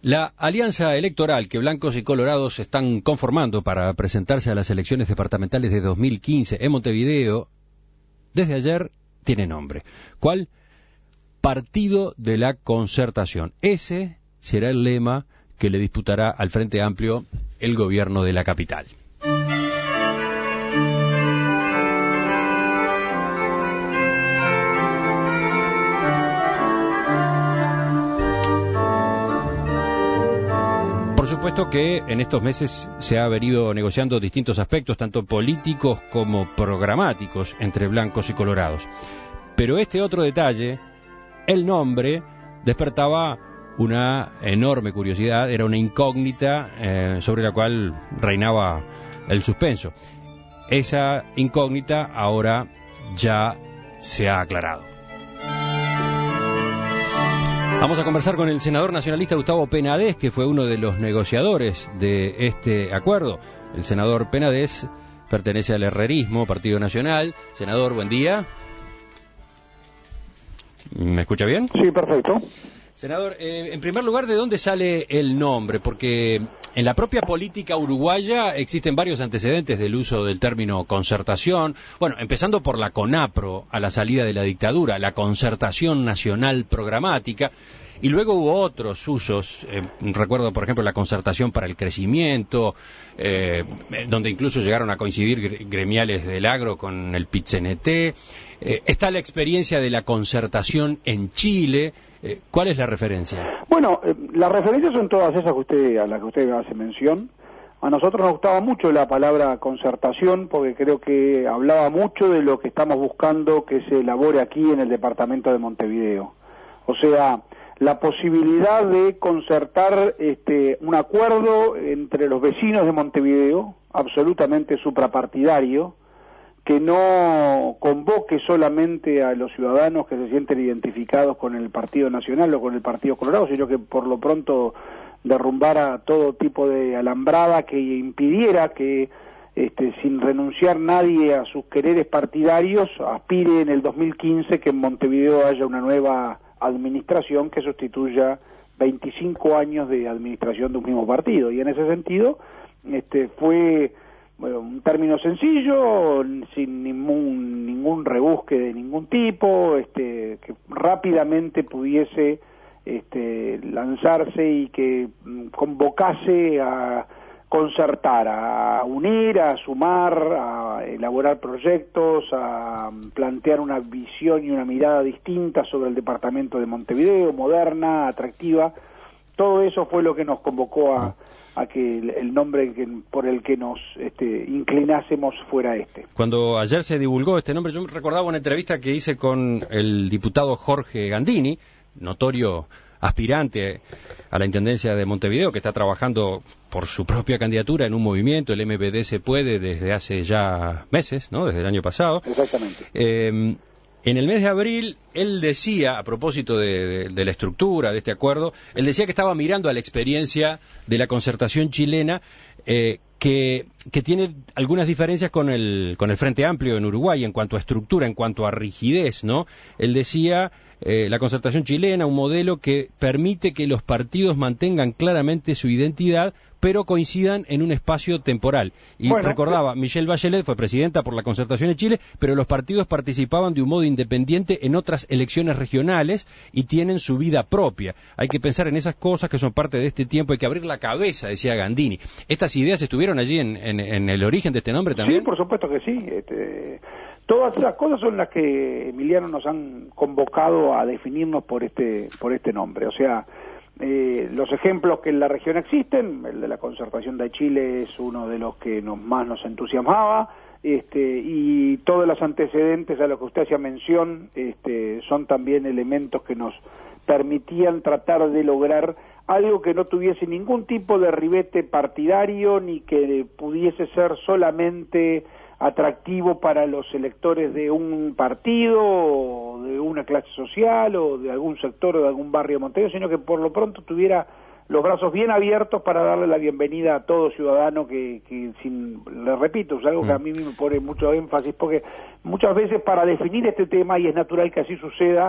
La alianza electoral que blancos y colorados están conformando para presentarse a las elecciones departamentales de 2015 en Montevideo, desde ayer tiene nombre. ¿Cuál? Partido de la Concertación. Ese será el lema que le disputará al Frente Amplio el gobierno de la capital. Por supuesto que en estos meses se ha venido negociando distintos aspectos, tanto políticos como programáticos, entre blancos y colorados. Pero este otro detalle, el nombre, despertaba una enorme curiosidad, era una incógnita sobre la cual reinaba el suspenso. Esa incógnita ahora ya se ha aclarado. Vamos a conversar con el senador nacionalista Gustavo Penades, que fue uno de los negociadores de este acuerdo. El senador Penades pertenece al herrerismo, Partido Nacional. Senador, buen día. ¿Me escucha bien? Sí, perfecto. Senador, en primer lugar, ¿de dónde sale el nombre? Porque en la propia política uruguaya existen varios antecedentes del uso del término concertación. Bueno, empezando por la CONAPRO a la salida de la dictadura, la Concertación Nacional Programática, y luego hubo otros usos. Recuerdo, por ejemplo, la Concertación para el Crecimiento, donde incluso llegaron a coincidir gremiales del agro con el PIT-CNT. Está la experiencia de la concertación en Chile. ¿Cuál es la referencia? Bueno, las referencias son todas esas a las que usted hace mención. A nosotros nos gustaba mucho la palabra concertación porque creo que hablaba mucho de lo que estamos buscando que se elabore aquí en el departamento de Montevideo. O sea, la posibilidad de concertar un acuerdo entre los vecinos de Montevideo, absolutamente suprapartidario, que no convoque solamente a los ciudadanos que se sienten identificados con el Partido Nacional o con el Partido Colorado, sino que por lo pronto derrumbara todo tipo de alambrada que impidiera que, sin renunciar nadie a sus quereres partidarios, aspire en el 2015 que en Montevideo haya una nueva administración que sustituya 25 años de administración de un mismo partido. Y en ese sentido, fue... Bueno, un término sencillo, sin ningún rebusque de ningún tipo, que rápidamente pudiese lanzarse y que convocase a concertar, a unir, a sumar, a elaborar proyectos, a plantear una visión y una mirada distinta sobre el departamento de Montevideo, moderna, atractiva. Todo eso fue lo que nos convocó a que el nombre por el que nos inclinásemos fuera este. Cuando ayer se divulgó este nombre, yo recordaba una entrevista que hice con el diputado Jorge Gandini, notorio aspirante a la Intendencia de Montevideo, que está trabajando por su propia candidatura en un movimiento, el MPD Se Puede, desde hace ya meses, ¿no? Desde el año pasado. Exactamente. En el mes de abril, él decía, a propósito de la estructura de este acuerdo, él decía que estaba mirando a la experiencia de la concertación chilena, que tiene algunas diferencias con el Frente Amplio en Uruguay en cuanto a estructura, en cuanto a rigidez, ¿no? Él decía, la concertación chilena, un modelo que permite que los partidos mantengan claramente su identidad, pero coincidan en un espacio temporal. Y bueno, recordaba, Michelle Bachelet fue presidenta por la Concertación en Chile, pero los partidos participaban de un modo independiente en otras elecciones regionales y tienen su vida propia. Hay que pensar en esas cosas que son parte de este tiempo, hay que abrir la cabeza, decía Gandini. ¿Estas ideas estuvieron allí en el origen de este nombre también? Sí, por supuesto que sí. Todas esas cosas son las que, Emiliano, nos han convocado a definirnos por este nombre. O sea, los ejemplos que en la región existen, el de la Concertación de Chile es uno de los que más nos entusiasmaba, y todos los antecedentes a los que usted hacía mención son también elementos que nos permitían tratar de lograr algo que no tuviese ningún tipo de ribete partidario ni que pudiese ser solamente atractivo para los electores de un partido o de una clase social o de algún sector o de algún barrio de Montevideo, sino que por lo pronto tuviera los brazos bien abiertos para darle la bienvenida a todo ciudadano que le repito, es algo que a mí me pone mucho énfasis, porque muchas veces para definir este tema, y es natural que así suceda,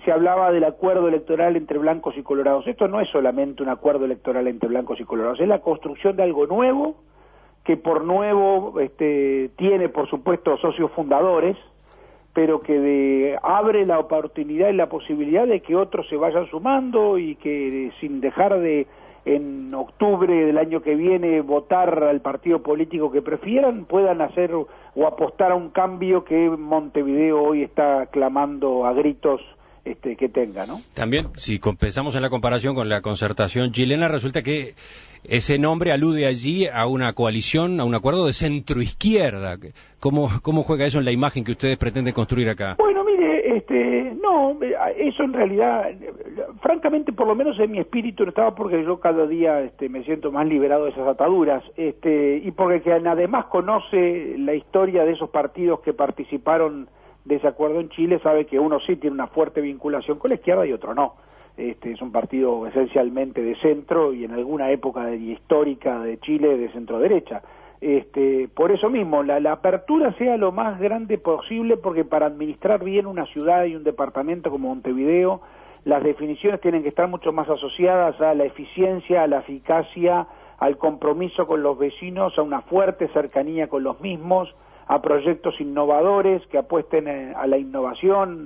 se hablaba del acuerdo electoral entre blancos y colorados. Esto no es solamente un acuerdo electoral entre blancos y colorados, es la construcción de algo nuevo, que por nuevo tiene, por supuesto, socios fundadores, pero que abre la oportunidad y la posibilidad de que otros se vayan sumando y que sin dejar de, en octubre del año que viene, votar al partido político que prefieran, puedan hacer o apostar a un cambio que Montevideo hoy está clamando a gritos que tenga, ¿no? También, si pensamos en la comparación con la concertación chilena, resulta que ese nombre alude allí a una coalición, a un acuerdo de centroizquierda. ¿Cómo juega eso en la imagen que ustedes pretenden construir acá? Bueno, mire, no, eso en realidad, francamente, por lo menos en mi espíritu no estaba, porque yo cada día me siento más liberado de esas ataduras, y porque quien además conoce la historia de esos partidos que participaron de ese acuerdo en Chile sabe que uno sí tiene una fuerte vinculación con la izquierda y otro no. Es un partido esencialmente de centro y en alguna época histórica de Chile de centro derecha. Por eso mismo, la apertura sea lo más grande posible, porque para administrar bien una ciudad y un departamento como Montevideo, las definiciones tienen que estar mucho más asociadas a la eficiencia, a la eficacia, al compromiso con los vecinos, a una fuerte cercanía con los mismos, a proyectos innovadores que apuesten a la innovación,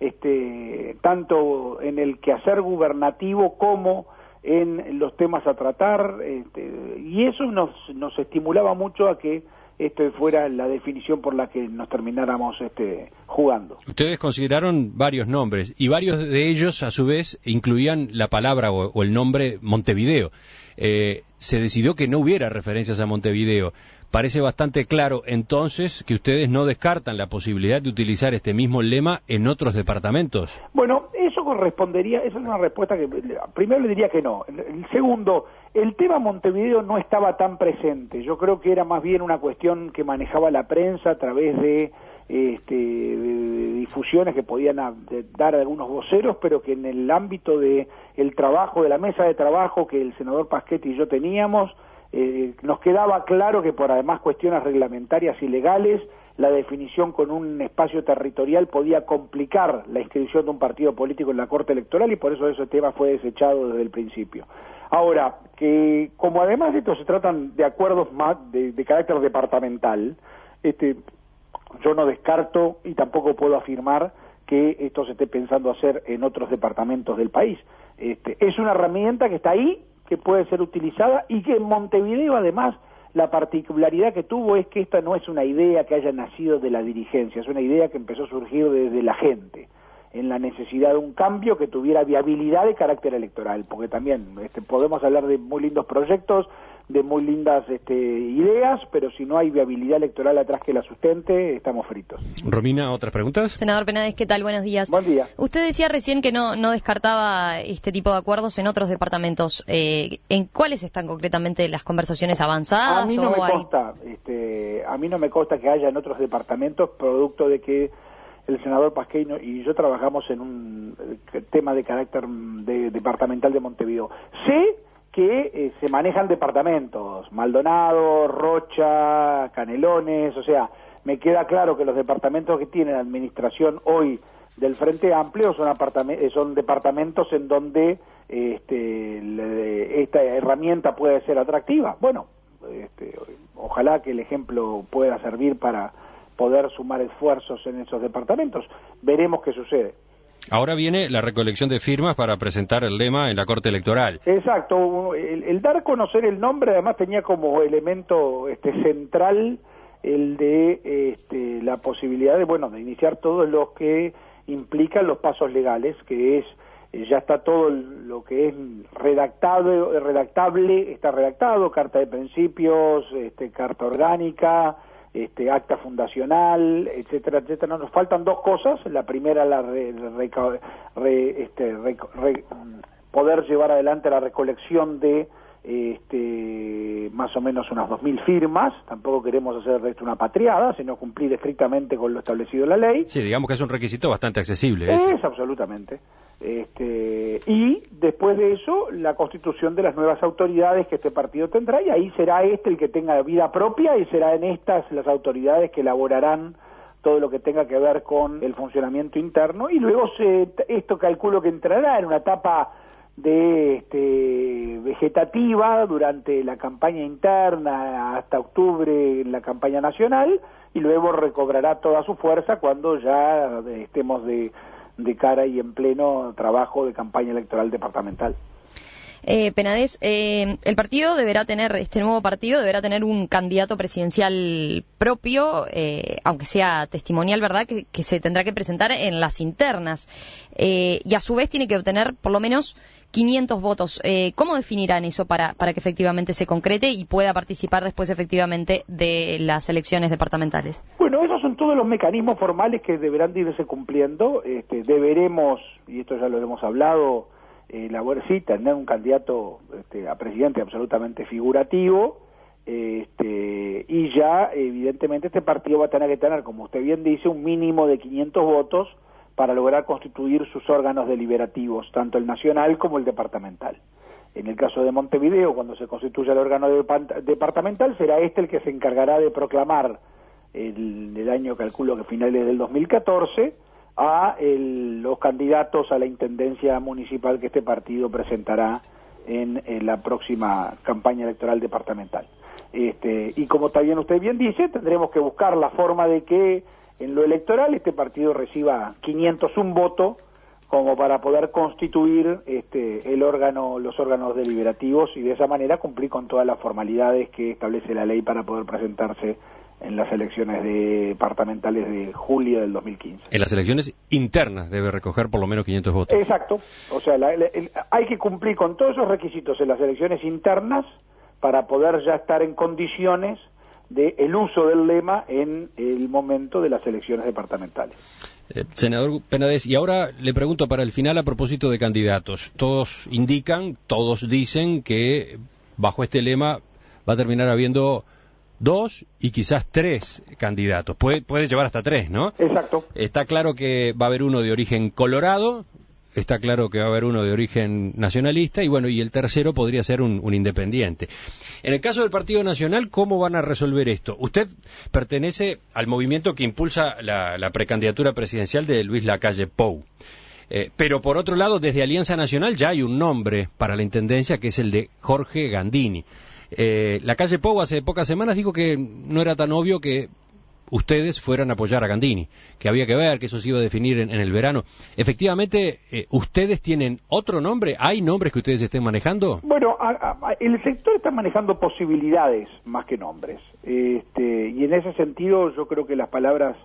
tanto en el quehacer gubernativo como en los temas a tratar, y eso nos estimulaba mucho a que esto fuera la definición por la que nos termináramos jugando. Ustedes consideraron varios nombres, y varios de ellos, a su vez, incluían la palabra o el nombre Montevideo. Se decidió que no hubiera referencias a Montevideo. Parece bastante claro, entonces, que ustedes no descartan la posibilidad de utilizar este mismo lema en otros departamentos. Bueno, eso correspondería, esa es una respuesta que, primero le diría que no. El segundo, el tema Montevideo no estaba tan presente. Yo creo que era más bien una cuestión que manejaba la prensa a través de difusiones que podían dar algunos voceros, pero que en el ámbito de el trabajo, de la mesa de trabajo que el senador Paschetti y yo teníamos, nos quedaba claro que por además cuestiones reglamentarias y legales, la definición con un espacio territorial podía complicar la inscripción de un partido político en la Corte Electoral, y por eso ese tema fue desechado desde el principio. Ahora, que como además de esto se tratan de acuerdos más de carácter departamental, yo no descarto y tampoco puedo afirmar que esto se esté pensando hacer en otros departamentos del país. Es una herramienta que está ahí, que puede ser utilizada, y que en Montevideo además la particularidad que tuvo es que esta no es una idea que haya nacido de la dirigencia, es una idea que empezó a surgir desde la gente, en la necesidad de un cambio que tuviera viabilidad de carácter electoral, porque también podemos hablar de muy lindos proyectos, de muy lindas ideas, pero si no hay viabilidad electoral atrás que la sustente, estamos fritos. Romina, ¿otras preguntas? Senador Penades, ¿qué tal? Buenos días. Buen día. Usted decía recién que no descartaba este tipo de acuerdos en otros departamentos. ¿En cuáles están concretamente las conversaciones avanzadas? A mí no me consta que haya en otros departamentos, producto de que el senador Paschetti y yo trabajamos en un tema de carácter departamental de Montevideo. Sé que se manejan departamentos, Maldonado, Rocha, Canelones, o sea, me queda claro que los departamentos que tienen administración hoy del Frente Amplio son departamentos en donde esta herramienta puede ser atractiva. Bueno, ojalá que el ejemplo pueda servir para poder sumar esfuerzos en esos departamentos. Veremos qué sucede. Ahora viene la recolección de firmas para presentar el lema en la Corte Electoral. Exacto, el dar a conocer el nombre además tenía como elemento central el de la posibilidad de iniciar todo lo que implican los pasos legales, que es ya está todo lo que es redactable, está redactado, carta de principios, carta orgánica, acta fundacional, etcétera, etcétera. Nos faltan dos cosas. La primera, poder llevar adelante la recolección de más o menos unas 2.000 firmas. Tampoco queremos hacer de esto una patriada, sino cumplir estrictamente con lo establecido en la ley. Sí, digamos que es un requisito bastante accesible. Es absolutamente. Y después de eso, la constitución de las nuevas autoridades que este partido tendrá, y ahí será el que tenga vida propia, y será en estas las autoridades que elaborarán todo lo que tenga que ver con el funcionamiento interno, y luego esto calculo que entrará en una etapa de vegetativa durante la campaña interna hasta octubre en la campaña nacional, y luego recobrará toda su fuerza cuando ya estemos de cara y en pleno trabajo de campaña electoral departamental. Penades, el partido deberá tener, este nuevo partido deberá tener un candidato presidencial propio, aunque sea testimonial, ¿verdad?, que se tendrá que presentar en las internas, y a su vez tiene que obtener por lo menos 500 votos. ¿Cómo definirán eso para que efectivamente se concrete y pueda participar después efectivamente de las elecciones departamentales? Bueno, esos son todos los mecanismos formales que deberán de irse cumpliendo. Deberemos, y esto ya lo hemos hablado, tener un candidato a presidente absolutamente figurativo, y ya evidentemente este partido va a tener que tener, como usted bien dice, un mínimo de 500 votos para lograr constituir sus órganos deliberativos, tanto el nacional como el departamental. En el caso de Montevideo, cuando se constituya el órgano departamental, será este el que se encargará de proclamar el año, calculo que finales del 2014, a los candidatos a la intendencia municipal que este partido presentará en la próxima campaña electoral departamental. Y como también usted bien dice, tendremos que buscar la forma de que en lo electoral este partido reciba 501 votos como para poder constituir los órganos deliberativos, y de esa manera cumplir con todas las formalidades que establece la ley para poder presentarse en las elecciones departamentales de julio del 2015. En las elecciones internas debe recoger por lo menos 500 votos. Exacto. O sea, hay que cumplir con todos esos requisitos en las elecciones internas para poder ya estar en condiciones del uso del lema en el momento de las elecciones departamentales. Senador Penades, y ahora le pregunto para el final a propósito de candidatos. Todos dicen que bajo este lema va a terminar habiendo 2 y quizás 3 candidatos. Puede llevar hasta 3, ¿no? Exacto. Está claro que va a haber uno de origen colorado, está claro que va a haber uno de origen nacionalista, y bueno, y el tercero podría ser un independiente. En el caso del Partido Nacional, ¿cómo van a resolver esto? Usted pertenece al movimiento que impulsa la precandidatura presidencial de Luis Lacalle Pou. Pero por otro lado, desde Alianza Nacional ya hay un nombre para la intendencia, que es el de Jorge Gandini. Lacalle Pou hace pocas semanas dijo que no era tan obvio que ustedes fueran a apoyar a Gandini, que había que ver, que eso se iba a definir en el verano. Efectivamente, ¿ustedes tienen otro nombre? ¿Hay nombres que ustedes estén manejando? Bueno, el sector está manejando posibilidades más que nombres. Y en ese sentido yo creo que las palabras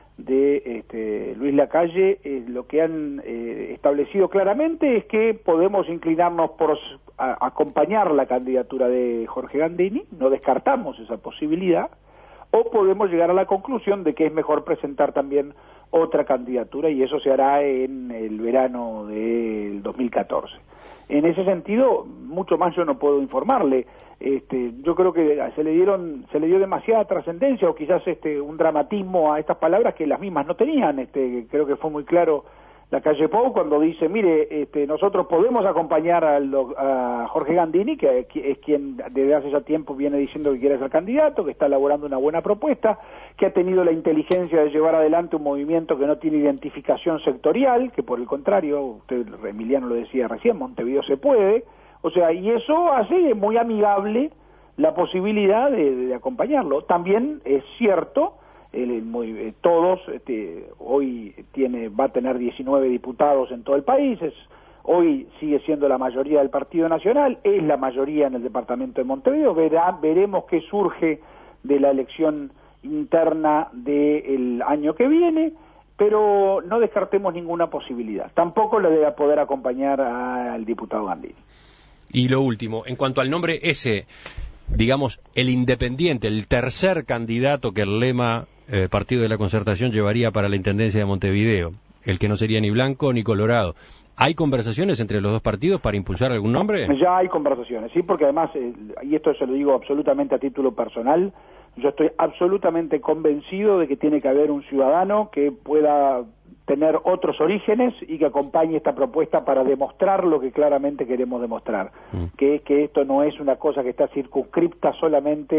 de Luis Lacalle lo que han establecido claramente es que podemos inclinarnos por acompañar la candidatura de Jorge Gandini, no descartamos esa posibilidad, o podemos llegar a la conclusión de que es mejor presentar también otra candidatura, y eso se hará en el verano del 2014. En ese sentido, mucho más yo no puedo informarle. Yo creo que se le dio demasiada trascendencia, o quizás un dramatismo a estas palabras que las mismas no tenían. Creo que fue muy claro Lacalle Pou cuando dice, mire, nosotros podemos acompañar a Jorge Gandini, que es quien desde hace ya tiempo viene diciendo que quiere ser candidato, que está elaborando una buena propuesta, que ha tenido la inteligencia de llevar adelante un movimiento que no tiene identificación sectorial, que por el contrario, usted, Emiliano lo decía recién, Montevideo se puede, o sea, y eso hace muy amigable la posibilidad de acompañarlo. También es cierto, todos, hoy va a tener 19 diputados en todo el país, hoy sigue siendo la mayoría del Partido Nacional, es la mayoría en el departamento de Montevideo, veremos qué surge de la elección interna del año que viene, pero no descartemos ninguna posibilidad, tampoco la de poder acompañar al diputado Gandini. Y lo último, en cuanto al nombre ese, digamos, el independiente, el tercer candidato que el lema Partido de la Concertación llevaría para la Intendencia de Montevideo, el que no sería ni blanco ni colorado. ¿Hay conversaciones entre los dos partidos para impulsar algún nombre? Ya hay conversaciones, sí, porque además, y esto se lo digo absolutamente a título personal, yo estoy absolutamente convencido de que tiene que haber un ciudadano que pueda tener otros orígenes y que acompañe esta propuesta para demostrar lo que claramente queremos demostrar, que es que esto no es una cosa que está circunscripta solamente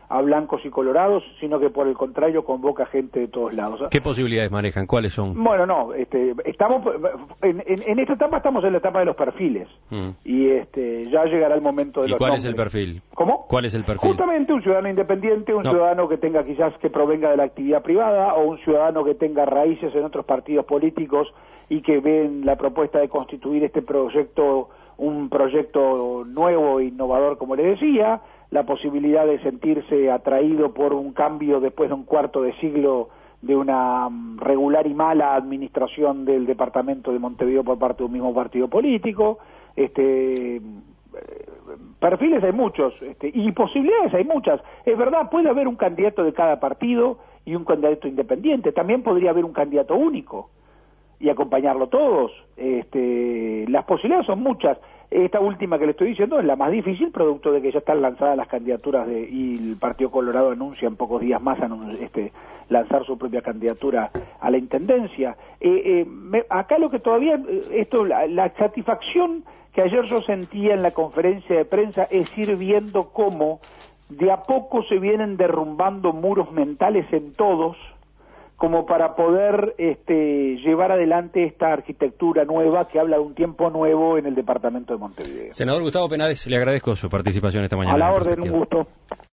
a blancos y colorados, sino que por el contrario convoca gente de todos lados. ¿Qué posibilidades manejan? ¿Cuáles son? Bueno, no, estamos en esta etapa estamos en la etapa de los perfiles y ya llegará el momento de los ¿Y cuál nombres. es el perfil? ¿Cómo? ¿Cuál es el perfil? Justamente un ciudadano independiente, un ciudadano que tenga quizás que provenga de la actividad privada o un ciudadano que tenga raíces en otros partidos políticos y que ven la propuesta de constituir este proyecto, un proyecto nuevo e innovador, como les decía, la posibilidad de sentirse atraído por un cambio después de un cuarto de siglo de una regular y mala administración del departamento de Montevideo por parte de un mismo partido político. Perfiles hay muchos y posibilidades hay muchas. Es verdad, puede haber un candidato de cada partido y un candidato independiente. También podría haber un candidato único y acompañarlo todos. Las posibilidades son muchas. Esta última que le estoy diciendo es la más difícil, producto de que ya están lanzadas las candidaturas y el Partido Colorado anuncia en pocos días más lanzar su propia candidatura a la intendencia. Acá lo que todavía, la satisfacción que ayer yo sentía en la conferencia de prensa es ir viendo cómo de a poco se vienen derrumbando muros mentales en todos, como para poder llevar adelante esta arquitectura nueva que habla de un tiempo nuevo en el departamento de Montevideo. Senador Gustavo Penades, le agradezco su participación esta mañana. A la orden, un gusto.